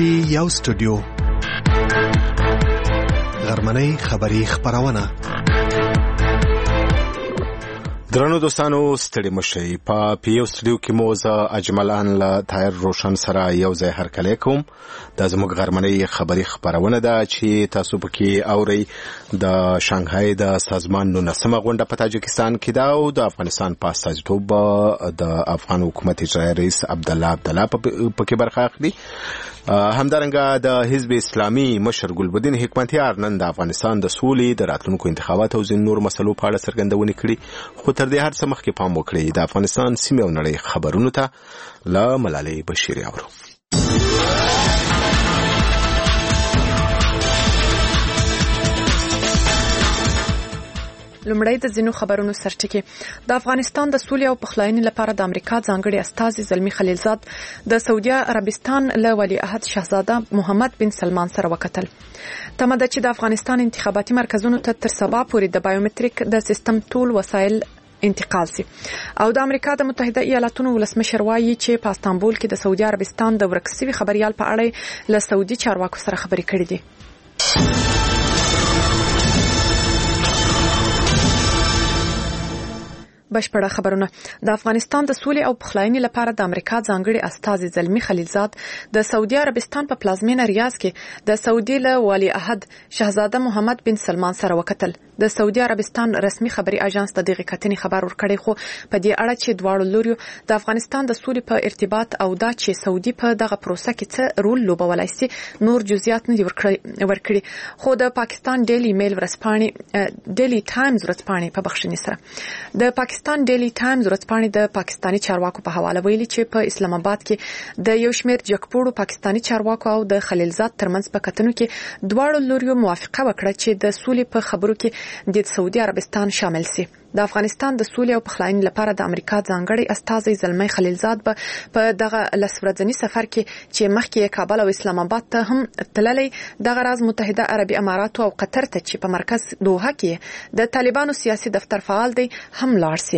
کې یو سټوډیو غرمنۍ خبری خبرونه. درنو دوستانو ستړي مشي په پیو سټوډیو کې موزه اجملان له طاهر روشن سره یو ځای هرکلی کوم. د زموږ غرمنۍ خبری خبرونه ده چې تاسو پکې اورئ. د شانګهای د سازمان 19مه غونډه په تاجکستان کې ده او د افغانستان په استازیتوب د افغان حکومت اجرایي رئیس عبدالله پکې برخه اخلي. همدارنګه د حزب اسلامي مشر ګلبدین حکمتیار نن د افغانستان د سولې د راتلونکو انتخاباتو او ځینو نور مسلو په اړه څرګندونې کړې. خو تر دې هر څه مخکې پام وکړئ د افغانستان سیمې او نړۍ خبرونو ته له ملالۍ بشیر اورو. لومړی د ځینو خبرونو سرټکی. د افغانستان د سولې او پخلاینې لپاره د امریکا ځانګړي استازي زلمی خلیلزاد د سعودي عربستان له ولیعهد شاهزاده محمد بن سلمان سره وکتل. تمه ده چې د افغانستان انتخاباتي مرکزونو ته تر سبا پورې د بایومټریک د سیستم ټول وسایل انتقال سي. او د امریکا د متحده ایالاتونو ولسمشر وایي چې په استانبول کې د سعودي عربستان د ورک شوي خبريال په اړه له سعودي چارواکو سره خبرې کړې دي. بشپړه خبرونه. د افغانستان د سولې او پخلاینې لپاره د امریکا ځانګړي استازي زلمی خلیلزاد د سعودي عربستان په پلازمینه ریاض کې د سعودي له ولیعهد شاهزاده محمد بن سلمان سره وکتل. د سعودي عربستان رسمي خبري اژانس د دغه کتنې خبر ورکړی، خو په دې اړه چې دواړو لوريو د افغانستان د سولې په ارتباط او دا چې سعودي په دغه پروسه کې څه رول لوبولای شي نور جزئیات نه ورکړي. خو د پاکستان ډیلی میل ورځپاڼې ډیلی ټایمز ورځپاڼې په بخښنې سره د پاکستان ډیلی ټایمز ورځپاڼې د پاکستانی چارواکو په حواله ویلي چې په اسلام آباد کې د یو شمېر جګپوړو پاکستانی چارواکو او د خلیلزاد ترمنځ په کتنو کې دواړو لوريو موافقه وکړه چې د سولې په خبرو کې د سعودي عربستان شامل سي. د افغانستان د سولې او پخلاینې لپاره د امریکا ځانګړي استازي زلمی خلیلزاد په دغه لسورځنی سفر کې چې مخکې کابل او اسلام آباد ته هم تللی دغه راز متحده عربي امارات او قطر ته چې په مرکز دوحه کې د طالبانو سیاسي دفتر فعال دی هم لاړ سي.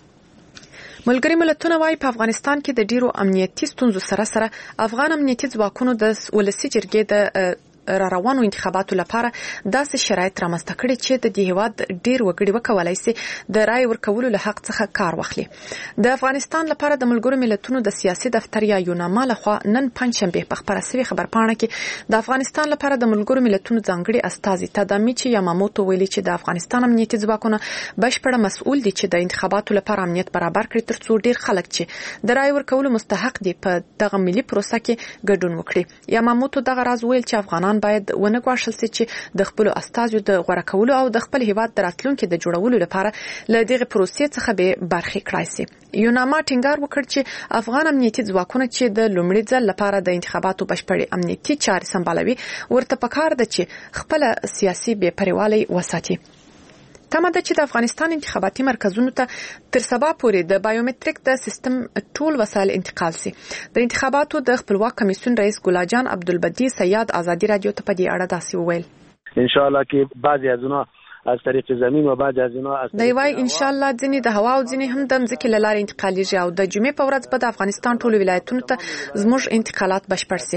ملګری ملتونه وايي په افغانستان کې د ډیرو امنیتي ستونزو سره افغان امنیتي ځواکونو د ولسي جرګې د روانو انتخاباتو لپاره داسې شرایط رامنځته کړي چې د دې هیواد ډیر وګړي وکولای شي د رای ورکولو له حق څخه کار واخلي. د افغانستان لپاره د ملګرو ملتونو د سیاسي دفتر یا یوناما لخوا نن پنځشنبه په خبره سوي خبرپاڼه کې د افغانستان لپاره د ملګرو ملتونو ځانګړي استازي تادامیچی یاماموتو ویلي چې د افغانستان امنیتي ځواکونه بشپړه مسؤل دي چې د انتخاباتو لپاره امنیت برابر کړي ترڅو ډیر خلک چې د رای ورکولو مستحق دي په دغه ملي پروسه کې ګډون وکړي. یاماموتو دغه راز ویل چې افغانان باید ونه غواړل شي چې د خپل استازو د غوړه کولو او د خپل هیواد راتلونکو د جوړولو لپاره له دغه پروسې څخه به برخې کړای شي. یوناما ټینګار وکړ چې افغان امنیتي ځواکونه چې د لومړي ځل لپاره د انتخاباتو بشپړې امنیتي چارې سمبالوي ورته پکار ده چې خپل سیاسي بې پروايي وساتي. تمه ده چې د افغانستان انتخاباتي مرکزونو ته تر سبا پورې د بایومټریک د سیستم ټول وسایل انتقال سي. د انتخاباتو د خپلواک کمیسیون رئیس ګلاجان عبدالبدی سیاد ازادي رادیو ته په دې اړه داسې وویل. ان شاء الله کې بعضی از اونها از طریق زمین و بعضی از اونها از دی وای ان شاء الله ځینې د هوا او ځینې هم د ځمکې له لارې انتقالیږي او د جمعې په ورځ به د افغانستان ټولو ولایتونو ته زموږ انتقالات بشپړ سي.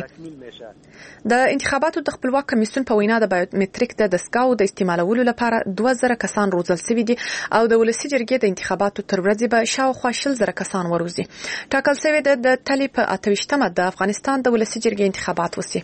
د انتخاباتو د خپلواک کمیسیون په وینا د بایومټریک د دستګاو د استعمالولو لپاره 2000 کسان روزل شوي دي او د ولسي جرګې د انتخاباتو تر ورځې به شاوخوا 10000 کسان وروزي. ټاکل شوی د تلې په 28مه د افغانستان د ولسي جرګې انتخابات وسی.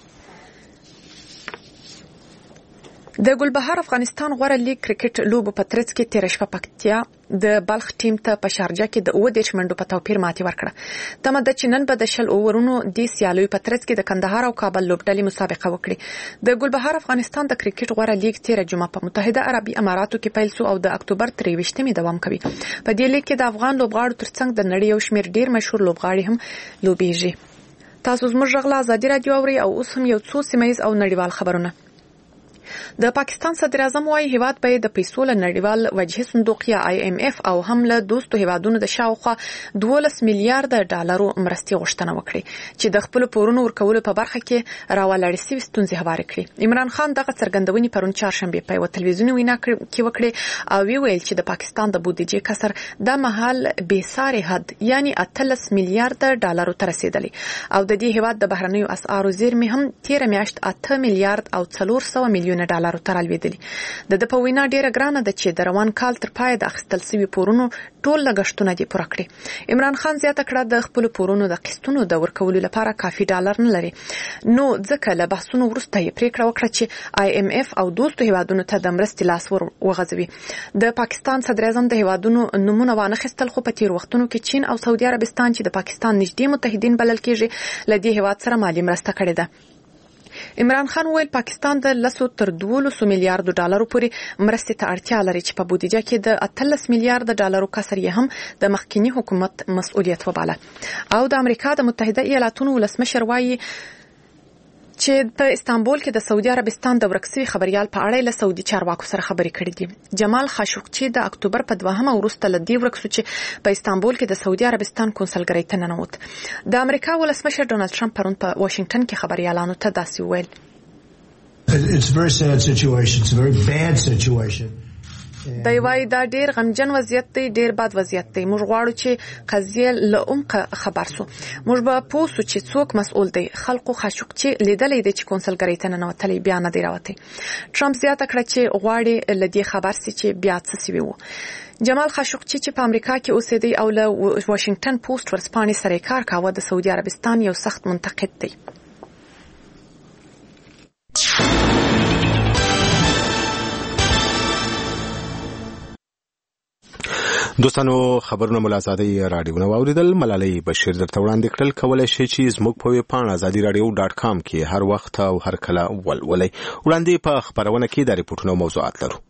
د ګلبهار افغانستان غوړه لیګ کرکټ لوبو په ترڅ کې تیر شپه پکتیا د بلخ ټیم ته په شارجه کې د 10 منډو په توپیر ماتې ورکړه. تمه ده چې نن به د 10 اوورونو د سیالوي په ترڅ کې د کندهار او کابل لوبډلې مسابقه وکړي. د ګلبهار افغانستان د کرکټ غوړه لیګ تیر جمعه په متحده عربي اماراتو کې پیل شو او د اکتوبر 23مې دوام کوي. په دې لیګ کې د افغان لوبغاړو ترڅنګ د نړۍ یو شمېر ډیر مشهور لوبغاړي هم لوبېږي. تاسو زموږ غږ له ازادي رادیو اوري او اوس هم یو څو سیمایي او نړیوال خبرونه. د پاکستان صدر اعظم وايي هیواد به د پیسو له نړیوال وجهي صندوق یا IMF او هم له دوستو هیوادونو د شاوخوا 12 میلیارډ ډالرو مرستې غوښتنه وکړي چې د خپل پورونو ورکولو په برخه کې راولاړې شوې ستونزې هوارې کړي. عمران خان دغه څرګندونې پرون چهارشنبه په یوه تلویزیوني وینا کې وکړې او ویل چې د پاکستان د بودیجې کسر د مهال بې ساري حد یعنی 18 میلیارډ ډالرو ته رسیدلی او د دې هیواد د بهرنیو اسعارو زیرمې هم تیر میاشت 8 میلیارډ او 400 میلیون ډالرو ته رالوېدلي. د په وینا ډیره ګرانه ده چې د روان کال تر پای د اخیستل شوي پورونو ټول لګښتونه دې پوره کړي. عمران خان زیاته کړه د خپل پورونو د قسطونو د ورکولو لپاره کافي ډالر نه لري نو ځکه له بحثونو وروسته یې پریکړه وکړه چې IMF او دوستو هیوادونو ته د مرستې لاس وغځوي. د پاکستان صدر اعظم د هیوادونو نمونه وانخیستل خو په تیر وختونو کې چین او سعودي عربستان چې د پاکستان نږدې متحدین بلل کېږي له دې هیواد سره مالي مرسته کړې ده. عمران خان ویل پاکستان د 10 تر 12 میلیارډ ډالرو پورې مرستې ته اړتیا لري چې په بودیجه کې د 18 میلیارډ ډالرو کسر یې هم د مخکنی حکومت مسؤلیت وباله. او د امریکا د متحده ایالاتونو ولسمشر وایي چې په استانبول کې د سعودي عربستان د ورکسي خبريال په اړه له سعودي چارواکو سره خبرې کړې دي. جمال خاشقچي د اکتوبر په 2 وروسته له دې ورکسو چې په استانبول کې د سعودي عربستان کنسولګرۍ ته ننوت. د امریکا ولسمشر ډونالد ټرمپ پرون په واشنگټن کې خبريالانو ته داسې وویل. It's a very sad situation. It's a very bad situation. دی وای دا ډیر غمجن وضعیت دی، ډیر بد وضعیت دی. موږ غواړو چې قضیه له عمق خبر سو. موږ به پوه سو چې څوک مسؤل دی. خلکو خاشقچي لیدلې دي چې کنسولګرۍ ته ننوتلې بیا نه دی راوتی. ټرمپ زیاته کړه چې غواړي له دې خبر سي چې بیا څه سی وو. جمال خاشقچي چې په امریکا کې اوسېدی او له واشنگټن پوسټ ورسپانې سره کار کاوه د سعودي عربستان یو سخت منتقد دی. دوستانو خبرونه ملازادي رادیوونه واوریدل. ملالۍ بشیر درته وړاندې کړل. کولای شئ چې زموږ په ویب پاڼه azadiradio.com کې هر وخت او هر کله ولولئ. وړاندې په خبرونه کې د ریپورتونو موضوعات لرو.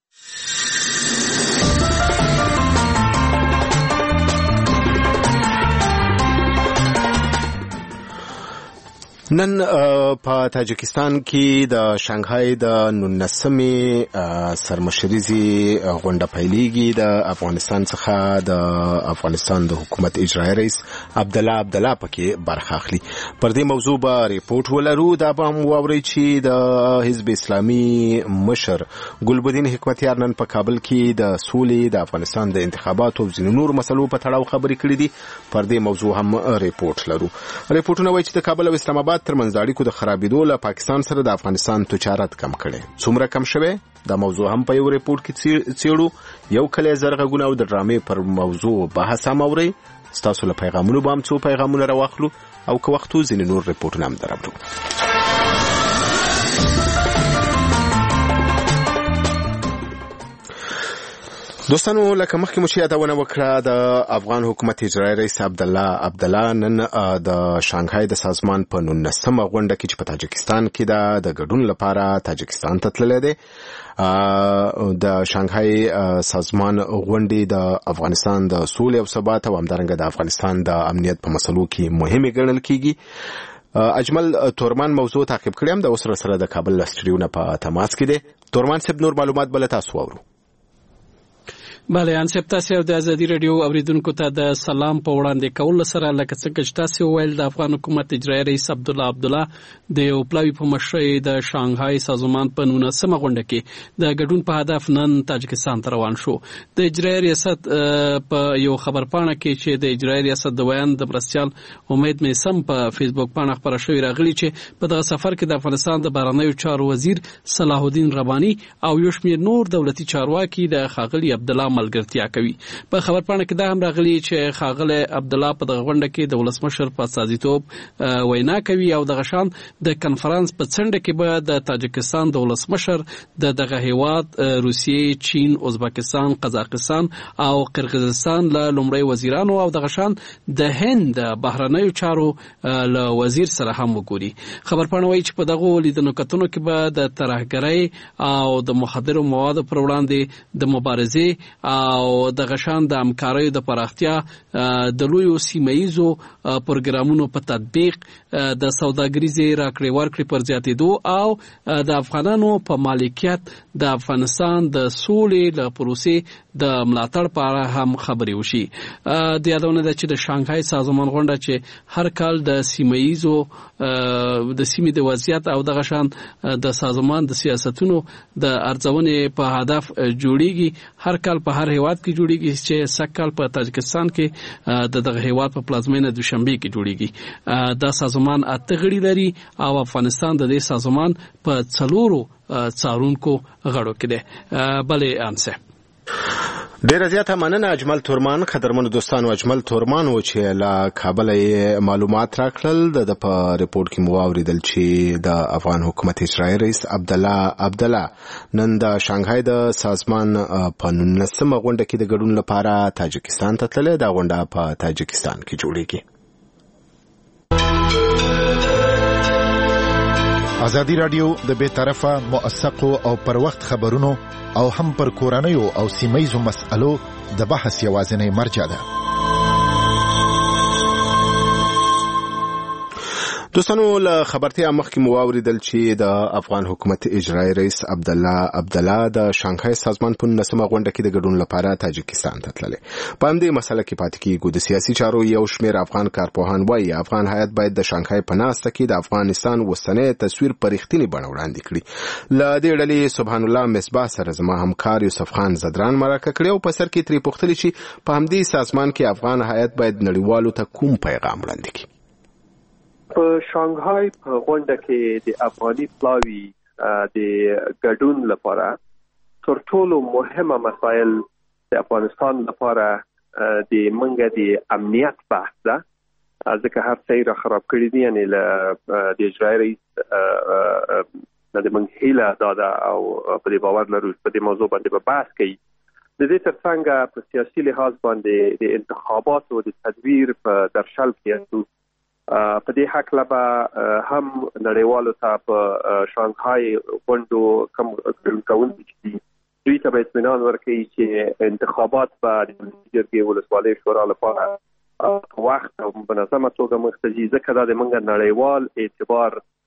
نن په تاجکستان کې د شانګهای د 19مې سرمشریزي غونډه پیلېږي. د افغانستان څخه د افغانستان د حکومت اجرایي رئیس عبدالله پکې برخه اخلي. پر دې موضوع به ریپورت ولرو. دا به هم واورئ چې د حزب اسلامي مشر ګلبدین حکمتیار نن په کابل کې د سولې د افغانستان د انتخاباتو او ځینو نور مسلو په تړاو خبرې کړې دي. پر دې موضوع هم ریپورت لرو. ریپورتونه وایي چې د کابل او اسلام آباد ترمنځ د اړیکو د خرابېدو له پاکستان سره د افغانستان تجارت کم کړي. څومره کم شوی دا موضوع هم په یو ریپورت کې څېړو. یو کلی زرغږونه او د ډرامې پر موضوع بحث هم اورئ. ستاسو له پیغامونو به هم څو پیغامونه راواخلو او که وخت و ځینې نور ریپورټونه هم دربرو. دوستانو لکه مخکې مو چې یادونه وکړه د افغان حکومت اجرایي رئیس عبدالله نن د شانګهای د سازمان په 19مه غونډه کې چې په تاجکستان کې د ګډون لپاره تاجکستان ته تللی دی. د شانګهای سازمان غونډې د افغانستان د سولې او ثبات او همدارنګه د افغانستان د امنیت په مسلو کې مهمه ګڼل کیږي. اجمل تورمان موضوع تعقیب کړم. د اوس سره د کابل استډیو نه په تماس کې دی. تورمان صاحب نور معلومات بل تاسو اورو. بله انصاف تاسو د ازادي رادیو اوریدونکو ته د سلام په وړاندې کول سره لکه څنګه چې تاسو ویل د افغان حکومت اجرایي رئیس عبدالله د یو پلاوی په مشرۍ د شانګهای سازمان په 19مه غونډه کې د ګډون په هدف نن تاجکستان ته روان شو. د اجرایي ریاست په یو خبرپاڼه کې چې د اجرایي ریاست د بیان د مرستیال امید میسم په فیسبوک باندې خبره شوې راغلي چې په دغه سفر کې د افغانستان د بهرنیو چارو وزیر صلاح الدین رباني او یو شمېر نور دولتي چارواکي د ښاغلي عبدالله ملګرتیا کوي. په خبرپاڼه کې دا هم راغلي چې ښاغلی عبدالله په دغه غونډه کې د ولسمشر په استازیتوب وینا کوي او دغه شان د کنفرانس په څنډه کې به د تاجکستان د ولسمشر دغه هیواد روسیې، چین، ازبکستان، قزاقستان او قرغیزستان له لومړی وزیرانو او دغه شان د هند بهرنیو چارو له وزیر سره هم وګوري. خبرپاڼه وایي چې په دغه لیدنو کتنو کې به د ترهګرۍ او د مخدرو موادو پر وړاندې د مبارزې او د غشان د همکارۍ د پراختیا د لویو سیمایزو پروګرامونو په تطبیق د سوداګریزي راکړې ورکړې پر زیاتېدو او د افغانانو په مالکیت د افغانستان د سولې له پروسې د ملاتړ په اړه هم خبرې وشي. د یادونه ده چې د شانګهای سازمان غونډه چې هر کال د سیمایزو د سیمې د وضعیت او د غشان د سازمان د سیاستونو د ارزونې په هدف جوړیږي. هر کال په هر هیواد کې جوړیږي چې سکل په تاجکستان کې د دغه هیواد په پلازمینه دوشنبه کې جوړیږي. دا سازمان اته غړي لري او افغانستان د دې سازمان په 4 څارونکو غړو کې ده. بلې انسه ډیر زیاته مننه اجمل تورمان. قدرمنو دوستانو، اجمل تورمان و چې له کابل معلومات راکړل. د په ریپورت کې مو اوریدل چې د افغان حکومت اجرایی رئیس عبدالله نن د شانګهای د سازمان په 19مه غونډه کې د ګډون لپاره تاجکستان ته تللی. دا غونډه په تاجکستان کې جوړیږي. ازادي رادیو د بے طرفه موثقو او پر وخت خبرونو او هم پر کورنیو او سیمایزو مسألو د بحث یوازینی مرجع ده. دوستانو، له خبرتیا مخکې مو اوریدل چې د افغان حکومت اجرایی رئیس عبدالله د شانګهای سازمان په 19مه غونډه کې د ګډون لپاره تاجکستان ته تللی. په همدې مسله کې پاتې کېږو. د سیاسي چارو یو شمېر افغان کارپوهان وایي افغان هیات باید د شانګهای په ناسته کې د افغانستان وسنی تصویر په رښتینې بڼه وړاندې کړي. له دې ډلې سبحان الله مصباح سره زما همکار یوسف خان زدران مرکه کړې او په سر کې ترې پوښتلې چې په همدې سازمان کې افغان هیات باید نړیوالو ته کوم پیغام وړاندې کړي. په شانګهای په غونډه کې د افغاني پلاوی د ګډون لپاره تر ټولو مهمه مسایل د افغانستان لپاره د منګه د امنیت بحث ده. ځکه هر څه را خراب کړی دي، یعنی له د اجرایی رئیس د منګهیله دادا او په دې باور لرو په دې موضوع باندې به بحث کوي. د دې ترڅنګ په سیاسي لحاظ باندې د انتخاباتو د تدویر په درشل کې په دې حق لبا هم نړیوالو ته په شانګهای غونډو کوم کوونکي دوی ته به اطمینان ورکړي چې انتخابات په جرګې ولسوالۍ شورا لپاره په وخت او منظمه توګه مخته ځکه دا د منګ نړیوال اعتبار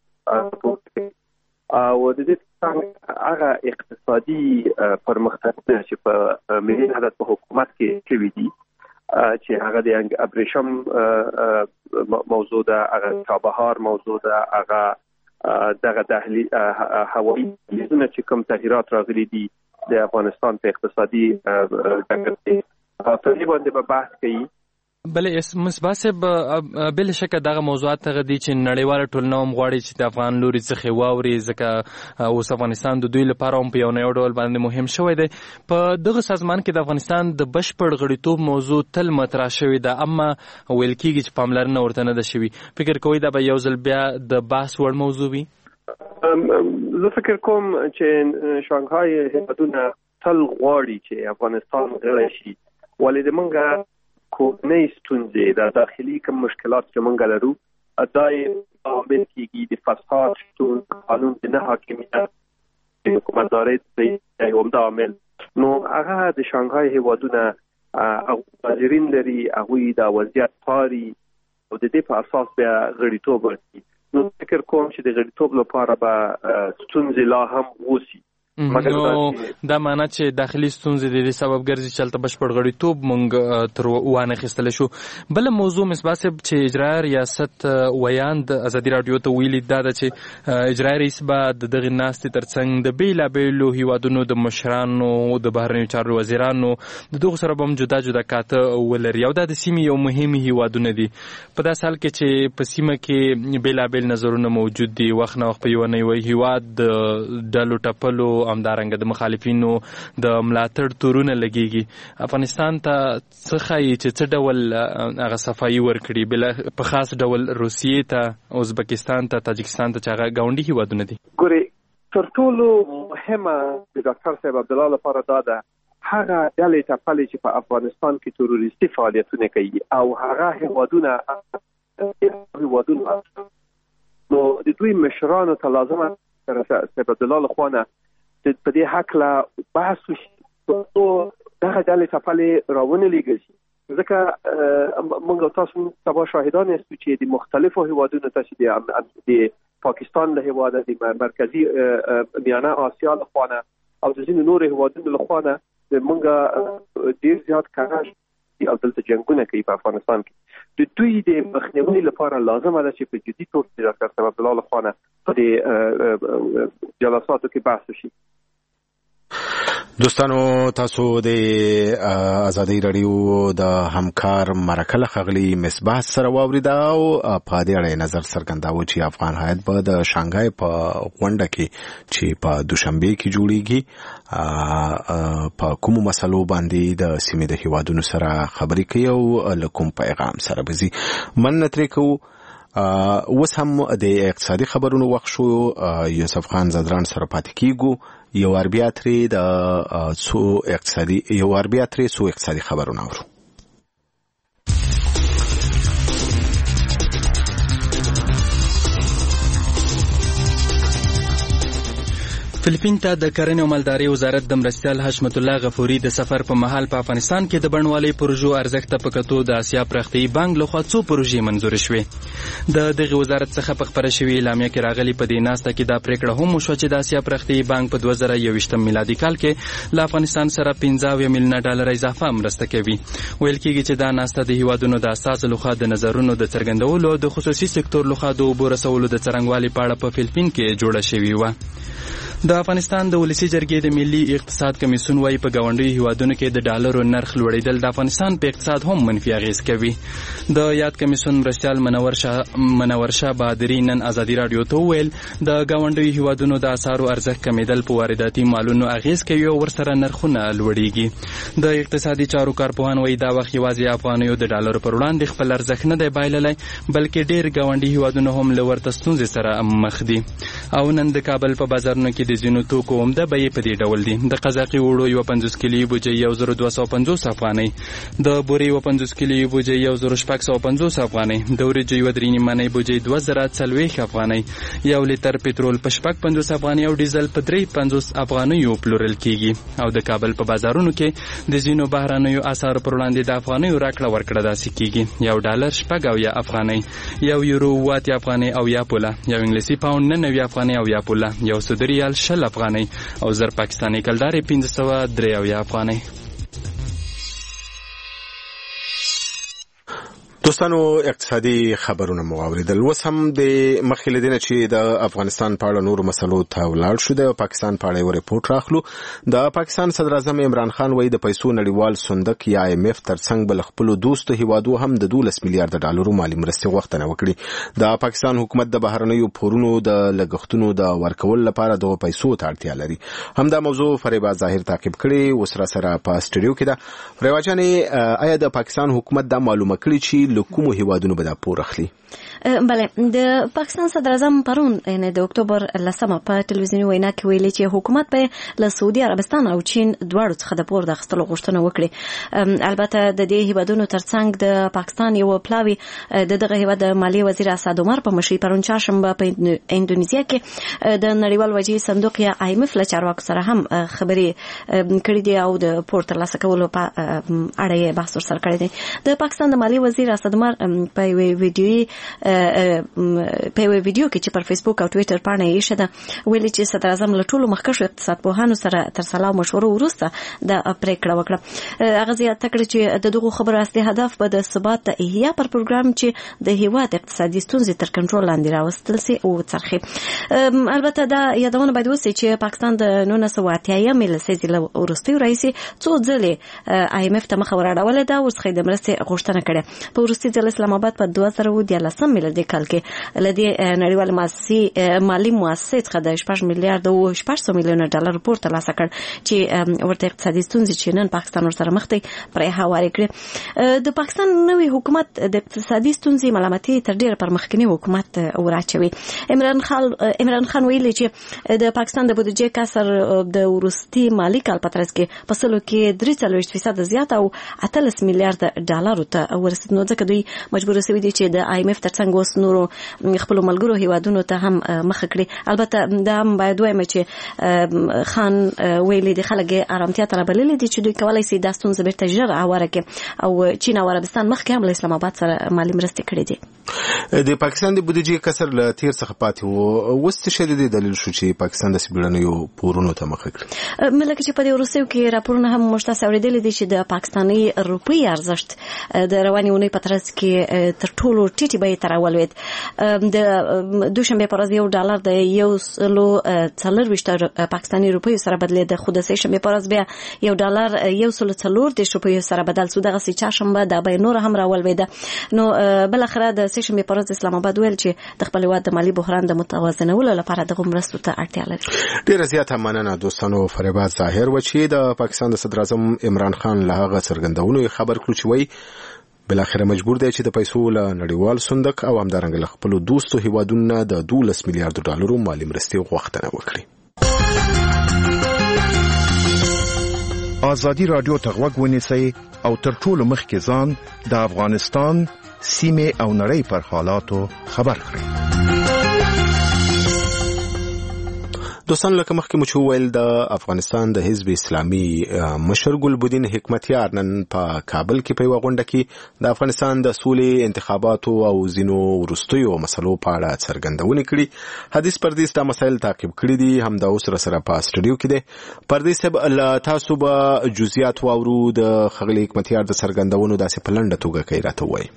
او د دې څنګه هغه اقتصادي پرمختګ چې په ملي حالت په حکومت کې شوی دی چې هغه د ابریشم موضوع ده، هغه چابهار موضوع ده، هغه دغه دهلی هوایی دهلیزونه چې کوم تغییرات راغلي دي د افغانستان په اقتصادي ډګر کې په دې باندې به بحث کوي. بلې مصباحب بل شکه دغه موضوعات ته غدي چې نړیواله ټولنه هم غواړي چې د افغان لوري څخه واوري، ځکه اوس افغانستان د دوی لپاره هم په یو نه ډول باندې مهم شوی دی. په دغه سازمان کې د افغانستان د بشپړ غړیتوب موضوع تل مطرح شوی ده، اما ویل کېږي چې پاملرنه ورته نه ده شوی. فکر کوئ دا به یو ځل بیا د بحث وړ موضوع وي؟ زه فکر کوم چې شانګهای هیوادونه تل غواړي چې افغانستان غړی شي، ولې د منګه کورنۍ ستونزې د داخلي کوم مشکلات چې موږ لرو دای عامل کېږي د فساد شتون، قانون د نه حاکمیت، حکومتداري د همدا عامل. نو هغه د شانګهای هیوادونه او تاجرین لري، هغه د وضعیت پاري او د دې په اساس بیا غړیتوب ورکړي. نو فکر کوم چې د غړیتوب لپاره به ستونزې لا هم وسی. نو دا معنی چې داخلي ستونزې د دې سبب ګرځي چې تل بشپړ غړیتوب مونږ تر وانه خستل شو. بل موضوع مصباحب چې اجرایی ریاست ویاند ازادي رادیو ته ویلي دا چې اجرایی رئیس به دغه ناستې ترڅنګ د بیلابیلو هیوادونو د مشرانو، د بهرنیو چارو وزیرانو د دغه سره هم جدا جدا کاته ولري او دا د سیمې یو مهمه هیوادونه دي. په داسې حال کې چې په سیمه کې بیلابیل نظرونه موجود دي، وخت نه وخت په یو نه یو هیواد د ډلو ټپلو همدارنګه د مخالفینو د ملاتړ تورونه لګيږي. افغانستان ته څخه چې څه ډول هغه صفایي ورکړي، بل په خاص ډول روسیې ته، ازبکستان ته، تاجکستان ته چې هغه گاونډي هیوادونه دي. ګوري تر ټولو مهمه د ډاکټر صاحب عبدالله لپاره دا ده هغه ډلې ټپلې چې په افغانستان کې تروریستي فعالیتونه کوي او هغه هیوادونه نو د دوی مشرانو ته لازمه صاحب عبدالله لخوانه په دې حق لا بحث وشي، دغه ډلې څپلې راونه لېږل شي. ځکه موږ تاسو سبا شاهدان یاستو چې د مختلفو هیوادونو ته چې د پاکستان له هیواده د مرکزي میانه آسیا له خوا او د ځینو نورو هیوادونو له خوا موږ ډېر زیات کارش او دلته جنگونه کوي په افغانستان کې. د دوی د مخنیوي لپاره لازمه ده چې په جدي توګه د ډاکټر صاحب عبدالله له خوا په دې جلساتو کې بحث وشي. دوستانو تاسو د ازادي رادیو د همکار مرکه خغلی مصباح سره واوریدا او په دې اړه نظر څرګنداوه چې افغان هیات به د شانګهای په غونډه کې چې په دوشنبه کې جوړیږي په کوم مسلو باندې د سیمې د هیوادونو سره خبرې کوي او لکوم پیغام سره بزي من نتریکو. اوس هم د اقتصادي خبرونو وخت شو. یوسف خان زدران سره پاتې کیږو. یو اربیا ترې څو اقتصادي خبرونه اورو. فلیپین ته د کرنې او مالدارۍ وزارت د مرستیال حشمت الله غفوري د سفر په مهال په افغانستان کې د بڼوالۍ پروژو ارزښت ته په کتو د آسیا پراختیایي بانک لخوا څو پروژې منظور شوې. د دغه وزارت څخه په خبره شوې اعلامیه کې راغلي په دې ناسته کې دا پریکړه هم وشوه چې د آسیا پراختیایي بانک په 2021 میلادي کال کې له افغانستان سره 15 میلیون ډالر اضافه مرسته کوي. ویل کېږي چې دا ناسته د هیوادونو د اساس لخوا د نظرونو د څرګندولو او د خصوصي سکتور لخوا د اوبو رسولو د څرنګوالي په اړه په فلیپین کې جوړه شوې وه. د افغانستان د ولسی جرګې د ملي اقتصاد کمیسیون وايي په گاونډي هیوادونو کې د ډالرو نرخ لوړېدل د افغانستان په اقتصاد هم منفي اغیز کوي. د یاد کمیسیون مرستیال منور شاه بهادري نن ازادي رادیو ته ویل د گاونډي هیوادونو د اسعارو ارزښت کمیدل په وارداتي مالونو اغیز کوي او ورسره نرخونه لوړېږي. د اقتصادي چارو کارپوهان وايي دا وخت یوازې افغانیو د ډالرو پر وړاندې خپل ارزښت نه دی بایللی بلکې ډېر گاونډي هیوادونو هم له ورته ستونزې سره مخ دي. او نن د کابل په بازارونو کې د ځینو توکو عمده بیې په دې ډول دي. د قزاقي وړو یو 50 کیلو بوجۍ 1250 افغانۍ، د بورې یو 50 کیلو بوجۍ 1650 افغانۍ، د وریجو یو 3 نیمه بوجۍ 2040 افغانۍ، یو لیتر پټرول په 50 افغانۍ او ډیزل په 350 افغانۍ پلورل کیږي. او د کابل په بازارونو کې د ځینو بهرانیو اسعارو پر وړاندې د افغانیو راکړه ورکړه داسې کیږي. یو ډالر 90 افغانۍ، یو یورو 80 افغانۍ او یا پوله، یو انګلیسي پاوند 90 افغانۍ او یا پوله، یو سعودي ریال 60 افغانۍ او زر پاکستاني کلدارې 503 افغانۍ. دوستانو اقتصادي خبرونه مو اوریدل. اوس هم د مخکې لدینه چې د افغانستان په اړه نور مسلو ته ولاړ شو د پاکستان په اړه یو ریپورت راخلو. د پاکستان صدر اعظم عمران خان وایي د پیسو نړیوال صندوق یا IMF ترڅنګ بل خپل دوستو هیوادو هم د 12 میلیارډ ډالرو مالی مرستې غوښتنه وکړي. د پاکستان حکومت د بهرنیو پورونو د لګښتونو د ورکول لپاره د پیسو ته اړتیا لري. همدا موضوع فریبا ظاهر تعقیب کړي. اوس را سره په استډیو کې ده. فریبا جانې آیا د پاکستان حکومت دا معلومه کړي چې لکومو هیوادونو به دا پور اخلي؟ بله، د پاکستان صدر اعظم پرون یعنی د اکتوبر 10 په ټلویزیوني وینا کې ویلي چې حکومت به له سعودي عربستان او چین دواړو څخه د پور د اخیستلو غوښتنه وکړي. البته د دې هیوادونو ترڅنګ د پاکستان یو پلاوی دغه هیواد د مالی وزیر اسد عمر په مشرۍ پرون چهارشنبه په اندونیزیا کې د نړیوال وجهي صندوق یا IMF له چارواکو سره هم خبرې کړې دي او د پور ترلاسه کولو په اړه بحث ورسره کړی دی. د پاکستان د مالی وزیر اسد عمر په ویډیو کې چې پر فیسبوک او ټوئیټر باندې یې شته ویلي چې صدر اعظم له ټولو مخکښو اقتصاد پوهانو سره تر سلا مشورو وروسته د پریکړه وکړه. هغه زیاته کړې چې د دغه خبرو اصلي هدف به د ثبات د احیا پر پروګرام چې د هیواد اقتصادي ستونزې تر کنټرول لاندې راوستل سي او څرخي. البته دا یادونه باید وسي چې پاکستان د 1980 لسیزې له وروستیو راهیسې څو ځلې IMF ته مخه وراړولې ده او څخه د مرستې غوښتنه کړې. په وروستي ځل اسلام آباد په 2013 میلادي کال کې لدی نړیوال مالی مؤسسې څخه د 6 میلیارډ او 600 میلیون ډالر پور ترلاسه کړ چې ورته اقتصادي ستونزې چې نن پاکستان ورسره مخ دی پرې هواري کړې. د پاکستان نوې حکومت د اقتصادي ستونزې ملامتي تر ډیره پر مخکنی حکومت وراچوي. عمران خان ویلي چې د پاکستان د بودیجې کسر د وروستي مالی کال په ترڅ کې په سلو کې 43% زیات او 18 میلیارډ ډالر ته ورسید. نو ځکه چې دوی مجبور شوي دي چې د IMF ترڅنګ اوس نورو خپل ملګرو هیوادونو ته هم مخ کړي. البته دا هم باید وایم چې خان ویلي د خلک آرامتیا ته رابللي دي چې دوی کولای شي دا ستونزه بیرته ژر هواره کړي او چین او عربستان مخکې هم له اسلام آباد سره مالي مرستې کړې دي. د پاکستان د بودیجې کسر له تیر څخه پاتې وو. اوس څه شی دلیل شو چې پاکستان د سپېړنیو پورونو ته مخه کړي؟ ملک چې په دې وروستیو کې راپورونه هم مشتاس اوریدل دي چې د پاکستاني روپۍ ارزښت د رواني اونۍ په ترڅ کې تر ټولو ټیټې بیې ته راولوید. د دوشنبه پر ورځ $1 د 140 پاکستاني روپۍ سره بدلېد، خو د سهشنبه پر ورځ بیا $1 140 روپۍ سره بدل شو. دغه چهارشنبه د بیې نور هم راولوید. نو بل اخره د سهشنبه پر ورځ اسلام آباد ویل چې د خپل هیواد د مالی بحران د متوازنولو لپاره د مرستو ته اړتیا لري. ډیره زیاته مننه دوستانو. فریبات ظاهر و چې د پاکستان د صدر اعظم عمران خان له هغه څرګندونو خبر کړو چې وایي بلاخره مجبور دی چې د پیسو له نړیوال صندوق او همدارنګه له خپل دوستو هیوادونو د $12 میلیارډ مالی مرستې غوښتنه وکړي. ازادي رادیو ته غوږ ونیسئ او تر ټولو مخکې ځان د افغانستان سیمه او نړۍ پر حالاتو خبر کړئ. دوستان لکه مخکې مو چې ویل د افغانستان د حزب اسلامي مشر ګلبدین حکمتیار نن په کابل کې په یوه غونډه کې د افغانستان د سولې انتخاباتو او ځینو وروستیو مسلو په اړه څرګندونې کړي. حدیث پردیس دا مسایل تعقیب کړي دي، هم دا اوس سره په سټوډیو کې دی. پردیس صاحب تاسو به جزئیات واورو د ښاغلي حکمتیار د څرګندونو داسې په لنډه توګه کوي راته ووایي.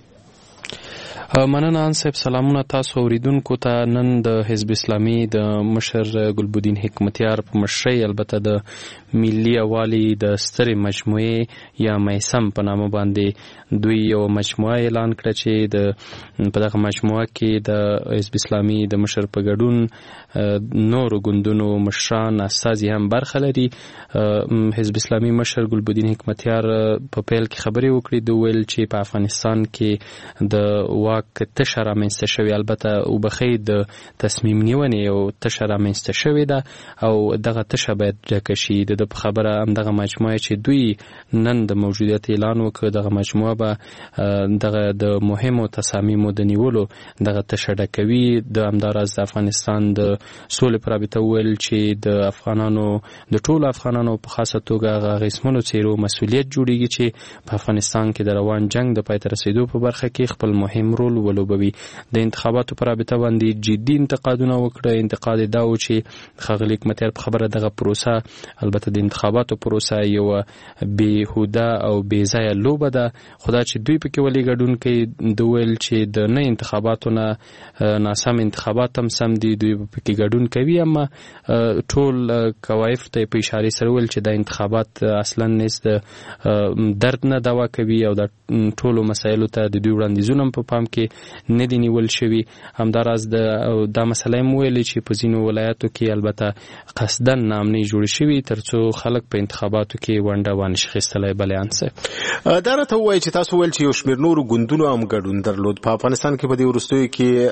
مننه ان صاحب. سلامونه تاسو اوریدونکو ته. نن د حزب اسلامي د مشر ګلبدین حکمتیار په مشرۍ البته د ملي اوالي د سترې مجموعې یا میسم په نامه باندې دوی یو مجموعه اعلان کړه چې په دغه مجموعه کې د حزب اسلامي د مشر په ګډون نورو ګوندونو مشران استازي هم برخه لري. حزب اسلامي مشر ګلبدین حکمتیار په پیل کې خبرې وکړې. دوی ویل چې په افغانستان کې د تشه رامنځته شوې، البته وبخښئ د تصمیم نیونې یو تشه رامنځته شوې ده او دغه تشه باید ډکه شي. د په خبره همدغه مجموعه چې دوی نن د موجودیت اعلان وکړ، دغه مجموعه به دغه د مهمو تصامیمو د نیولو دغه تشه ډکوي. د همداراز د افغانستان د سولې په رابطه وویل چې د افغانانو د ټولو افغانانو په خاصه توګه هغه اغېزمنو څیرو مسؤلیت جوړیږي چې په افغانستان کې د روان جنگ د پای ته رسېدو په برخه کې خپل مهم رول ولوبوي. د انتخاباتو پر رابطه باندې جدي انتقادونه وکړه. انتقاد دا و چې ښاغلي حکمتیار په خبره دغه پروسه، البته د انتخاباتو پروسه یو بېهوده او بېځایه لوبه ده، خو دا چې دوی پکې ولې ګډون کوي. دوی ویل چې د نه انتخاباتو نه ناسم انتخابات هم سم دي، دوی پکې ګډون کوي، اما ټول کوایف ته په اشاره سره ویل چې د انتخابات اصلا نس د درد نه دوا کوي او د ټولو مسایلو ته د دوی وړاندیزونه په پام کې نه دي نیول شوي. همداراز دا مسله هم ویلې چې په ځینو ولایاتو کې البته قصدن نامنې جوړې شوي ترڅو خلک په انتخاباتو کې ونډه وانشي اخیستلی. بلیان صاحب دا راته ووایي چې تاسو ویل چې یو شمېر نورو ګوندونو هم ګډون درلود په افغانستان کې. په دې وروستیو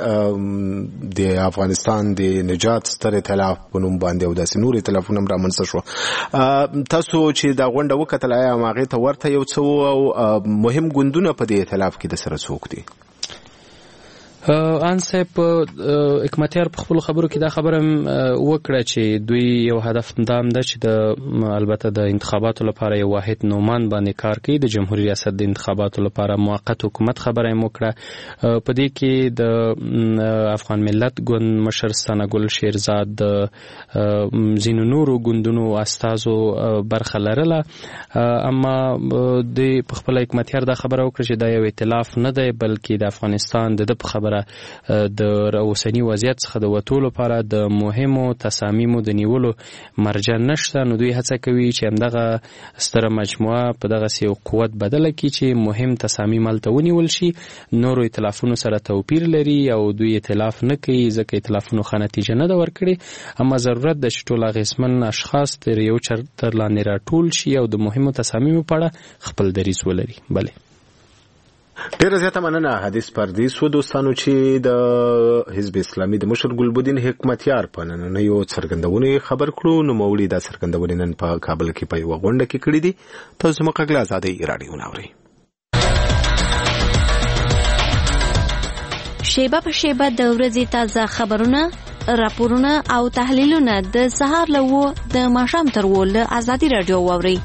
کې د افغانستان د نجات ستر ائتلاف په نوم باندې او داسې نور ائتلافونه هم رامنځته شو. تاسو چې دا غونډه وکتل آیا هغې ته ورته یو څه او مهم ګوندونه په دې ائتلاف کې د سره څوک دي؟ ان صاحب حکمتیار په خپل خبرو کې دا خبره وکړه چې دوی یو هدف دام ده چې د البته د انتخاباتو لپاره یو واحد نومان باندې کار کوي. د جمهوریت ریاست د انتخاباتو لپاره موقت حکومت خبره یې وکړه. په دې کې د افغان ملت ګوند مشر ثناګل شیرزاد د ځینو نورو ګوندونو استازو برخه لرله، اما د په خپل حکمتیار دا خبره وکړه چې دا یو ائتلاف نه دی بلکې د افغانستان د په خبره د اوسنی وضعیت څخه د وتو لپاره د مهمو تصامیمو د نیولو مرجع نشته. نو دوی هڅه کوي چې همدغه ستره مجموعه په دغه یو قوت بدله کړي چې مهم تصامیم هلته ونیول شي. نورو ائتلافونو سره توپیر لري او دوی ائتلاف نه کوي ځکه ائتلافونو ښه نتیجه نه ده ورکړې، اما ضرورت ده چې ټول اغېزمن اشخاص تر یو چتر لاندې راټول شي او د مهمو تصامیمو په اړه خپل دریځ ولري. بله ډیره زیاته مننه حدیث پردیس و دوستانو چې د حزب اسلامي د مشر ګلبدین حکمتیار په نننیو څرګندونې خبر کړو. نو موړي دا څرګندونې نن په کابل کې په یوه غونډه کې کړې دي. تاسو مقاله آزادۍ رادیو ناوري. شیبه په شیبه د ورځې تازه خبرونه، راپورونه او تحلیلونه د سهار له 9 د ماښام تر 10 له ازادي رادیو واورئ.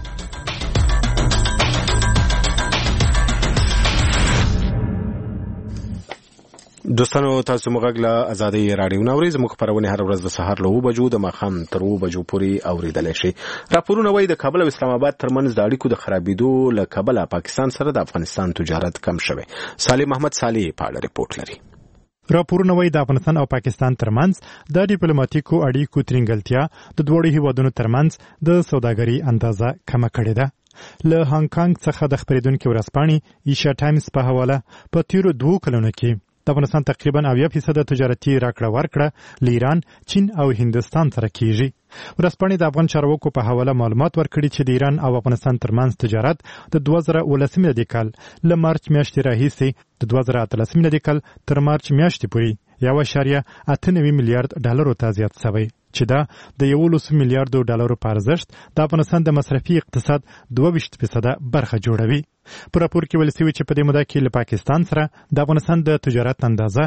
دوستانو تاسو موږ له ازادي رادیو نوري زموږ خبرونه هر ورځ د سهار له 9 بجو د ماښام تر 10 بجو پورې اوریدل شي. راپورونه وایي د کابل او اسلام آباد ترمنځ د اړیکو د خرابېدو له کبله پاکستان سره د افغانستان تجارت کم شوی. صالح محمد صالح په اړه ریپورت لري. راپورونه وایي د افغانستان او پاکستان ترمنځ د ډیپلوماټیکو اړیکو ترنګلتیا د دوه هیوادونو ترمنځ د سوداګرۍ اندازه کم کړې ده. له هانګ کانګ څخه د خبرېدونکو ورځپاڼې ایشیا ټایمز په حواله په تیرو 2 کلونو کې د افغانستان تقریبا 80% تجارتي راکړه ورکړه له ایران، چین او هندستان سره کیږي. ورځپاڼې د افغان چارواکو په حواله معلومات ورکړي چې د ایران او افغانستان ترمنځ تجارت د 2019 میلادي کال له مارچ میاشتې راهیسې د 2013 میلادي کال تر مارچ میاشتې پورې 1.98 میلیارډ ډالرو ته زیات شوی چې دا د 11 میلیارډو ډالرو په ارزښت د افغانستان د مصرفي اقتصاد 22% برخه جوړوي. په راپور کې ویل شوی چې په دې موده کې له پاکستان سره د افغانستان د تجارت اندازه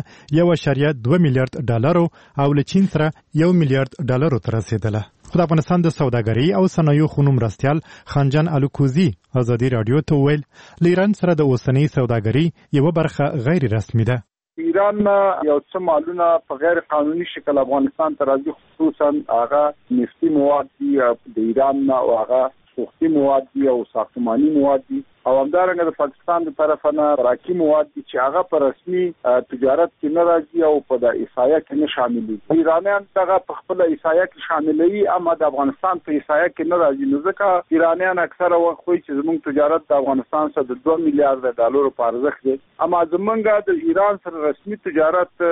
1.2 میلیارډ ډالرو او له چین سره 1 میلیارډ ډالرو ته رسیدله. خو د افغانستان د سوداګرۍ او صنایعو خونو مرستیال خانجان الوکوزي ازادي رادیو ته ویل له ایران سره د اوسنۍ سوداګرۍ یو برخه غیر رسمي ده. ایران یو څه مالونه په غیر قانوني شکل افغانستان ته راځي، خصوصا هغه نفتي مواد دي د ایران او هغه سوختي مواد دي او ساختماني مواد دي او همدارنګه د پاکستان د طرفه نه راکي مواد دي چې هغه په رسمي تجارت کې نه راځي او په د ایسایا کې نه شامل دي. ایرانیان هغه په خپل ایسایا کې شاملوي اما د افغانستان په ایسایا کې نه راځي. نو ځکه ایرانیان اکثره وخت وایي چې زموږ تجارت د افغانستان سره د 2 میلیارډ ډالرو په ارزښت دی، اما زمونږ د ایران سره رسمي تجارت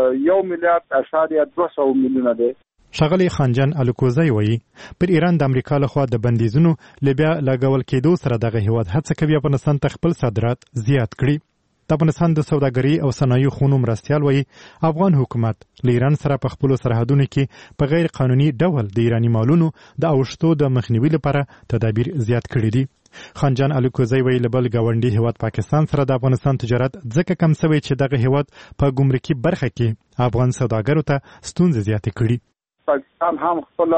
1 میلیارډ 200 میلیونه دی. ښاغلی خانجان الوکوزی وایي پر ایران د امریکا لخوا د بندیزونو لبیا لګول کېدو سره دغه هیواد هڅه کوي افغانستان ته خپل صادرات زیات کړي. د افغانستان د سوداګرۍ او صنایعو خونو مرستیال وایي افغان حکومت له ایران سره په خپلو سرحدونو کې په غیر قانوني ډول د ایراني مالونو د اوښتو د مخنیوي لپاره تدابیر زیات کړي دي. خانجان الوکوزی وایي له بل ګاونډي هیواد پاکستان سره د افغانستان تجارت ځکه کم شوی چې دغه هیواد په ګمرکي برخه کې افغان سوداګرو ته ستونزې زیاتې کړي. پاکستان هم خپل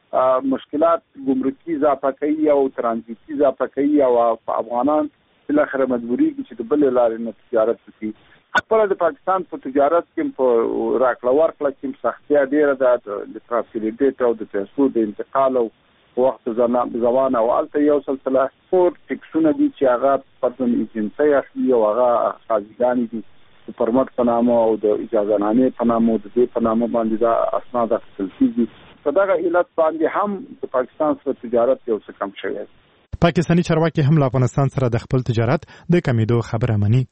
مشکلات ګمرکي اضافه کوي او ترانزیتي اضافه کوي او افغانان بالاخره مجبوري دي چې د بل لارې نه تجارت وکړي. خپل د پاکستان په تجارت کې په راکړه ورکړه کې سختیا ډیره ده، د ترانسپورټ او د پیسو د انتقال او وخت زمان او الته یو سلسله فور ټیکسونه دي چې هغه په ایجنسي اخلي او هغه خاصګان دي د پرمټ په نامه او د اجازه نامې په نامه او د دې په نامه باندې دا اسناد اخیستل کیږي. په دغه علت باندې هم د پاکستان سره تجارت یو څه کم شوی. پاکستاني چارواکي هم له افغانستان سره د خپل تجارت د کمیدو خبره مني.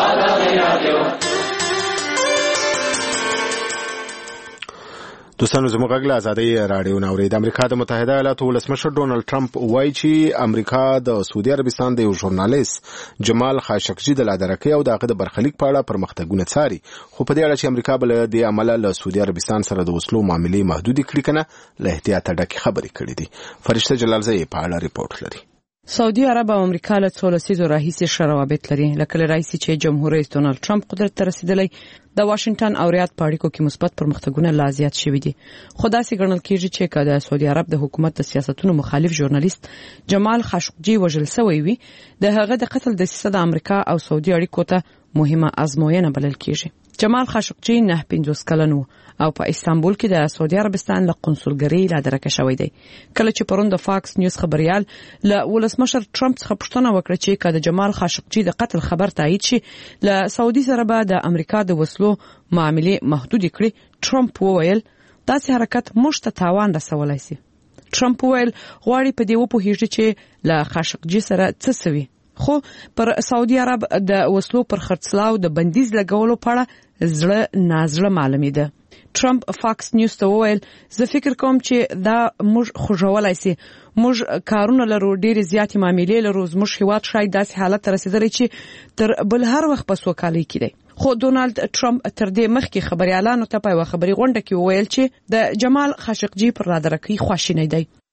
دوستانو زموږ غږ له ازادي رادیو نوري. د امریکا د متحده ایالاتو ولسمشر ډونالد ټرمپ وایي چې امریکا د سعودي عربستان د یو ژورنالیست جمال خاشقجي د لادرکۍ او دغه د برخلیک په اړه پرمختګونه څاري، خو په دې اړه چې امریکا بل د عمله له سعودي عربستان سره د وسلو معاملې محدود کړي کنه له احتیاط ډکه خبرې کړې دي. فرشته جلالزئی په اړه ریپورت لري. سعودي عرب او امریکا له 13 لسیزو راهیسې ښه روابط لري. لکه راهیسې چې جمهور رئیس ډونالد ټرمپ قدرت ته رسیدلی د واشنگټن او ریاض په اړیکو کې مثبت پرمختګونه لا زیات شوي دي. خو داسې ګڼل کېږي چې د سعودي عرب د حکومت د سیاستونو مخالف ژورنالیست جمال خاشقجي وژل شوی وي، د هغه د قتل دسیسه د امریکا او سعودي اړیکو ته مهمه ازموینه بلل کېږي. جمال خاشقجي 59 کلن و او په استانبول کې د سعودي عربستان له قنصلګرۍ لادرکه شوی دی. کله چې پرون د فاکس نیوز خبريال له ولسمشر ټرمپ څخه پوښتنه وکړه چې کله جمال خاشقجي د قتل خبر تایید شي له سعودي سره به د امریکا د وسلو معاملې محدود کړي، ټرمپ وویل داسې حرکت موږ ته تاوان رسولای شي. ټرمپ وویل غواړي په دې وپوهیږي چې له خاشقجي سره څه سوي، خو پر سعودي عرب د وسلو پر خرڅلاو د بندیز لګولو په اړه زړه نازړه معلومه ده. ټرمپ فاکس نیوز ته وویل زه فکر کوم چې دا موږ خوشولای سي، موږ کارونه لرو، ډېر زیات معاملې لرو، موږ هیواد شاید داسې حالت رسیدلی چې تر بل هر وخت په سوکالۍ کې دی. خو ډونالد ټرمپ تر دې مخکې خبريالانو ته په خبري غونډه کې وویل چې د جمال خاشقجي پر لادرکۍ خواشینی دی.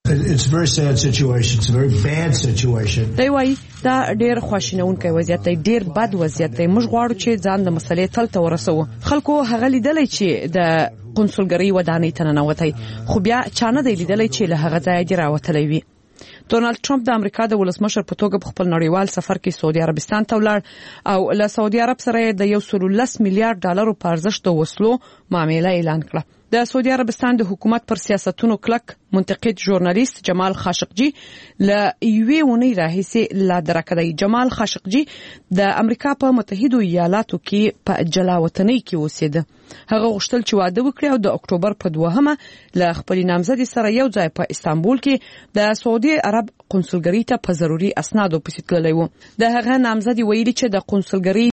It's a very sad situation. It's a very bad situation. دی وايي دا ډیر خواشینونکی وضعیت دی، ډیر بد وضعیت دی. موږ غواړو چې ځان د مسلې تل ته ورسوو. خلکو هغه لیدلی چې د قونسلګرۍ ودانۍ ته ننوتی، خو بیا چا نه دی لیدلی چې له هغه ځایه دې راوتلی وي. ډونالد ټرمپ د امریکا د ولسمشر په توګه په خپل نړیوال سفر کې سعودي عربستان ته ولاړ او له سعودي عرب سره د 110 میلیارډ ډالرو په ارزښت د وسلو معامله اعلان کړه. د سعودي عربستان د حکومت پر سیاستونو کلک منتقد ژورنالیست جمال خاشقجي له یوې ونې راهیسې لا درکه دی. جمال خاشقجي د امریکا په متحده ایالاتو کې په جلاوطنۍ کې اوسېده. هغه غوښتل چې واده وکړي او د اکتوبر په 2مه له خپل نامزدي سره یو ځای په استانبول کې د سعودي عرب قونسلګرۍ ته په ضروري اسنادو پسې تللی و. د هغه نامزدي ویلي چې د قونسلګرۍ